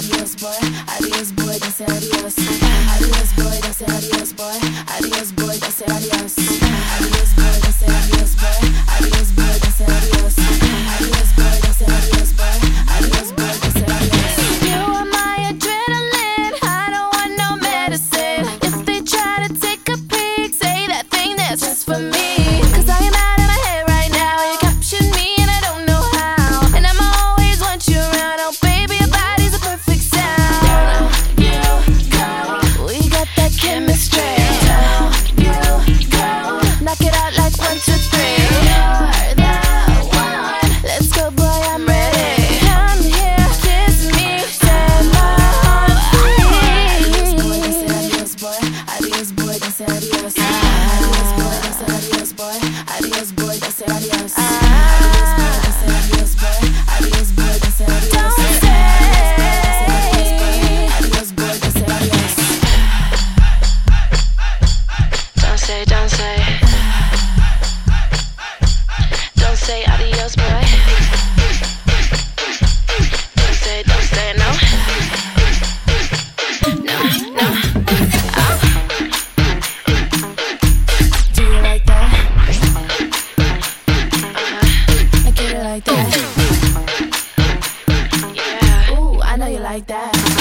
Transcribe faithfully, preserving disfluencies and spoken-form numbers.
adiós, boy. Adiós, boy, dice adiós. Adiós, boy, dice adiós, boy. Adiós, boy, dice adiós. Adiós, boy, dice adiós, boy. Adiós, boy, dice adiós. Adiós, boy, dice adiós, boy. Adiós, boy, dice adiós. You are my adrenaline. I don't want no medicine. If they try to take a peek, say that thing that's just for me. Cause I am out of my head right now. You captured me and I don't know how. And I'ma always want you around. Oh baby, your body's a perfect sound. You go, we got that chemistry. You go, knock it out like one, two, three. You're the one. Let's go, boy, I'm ready. Come here, kiss me, set my heart free. Adiós, boy, dice adiós, boy. Adiós, boy, dice adiós. Adiós, boy, dice adiós, boy. Adiós, boy, dice adiós. Adiós, boy, dice adiós, boy. Adiós, boy, dice adiós. Don't Adiós, boy, dice adiós. Don't say, don't say. Don't say adios, boy. Don't say, don't say no. No, no. Oh. Do you like that? Uh-huh. I get it like that. Yeah. Ooh, I know you like that.